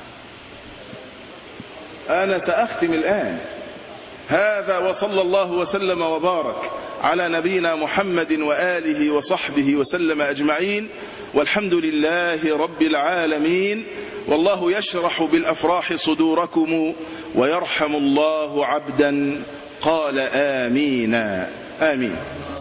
Speaker 4: أنا سأختم الآن. هذا وصلى الله وسلم وبارك على نبينا محمد وآله وصحبه وسلم أجمعين، والحمد لله رب العالمين. والله يشرح بالأفراح صدوركم، ويرحم الله عبدا قال آمين. آمين.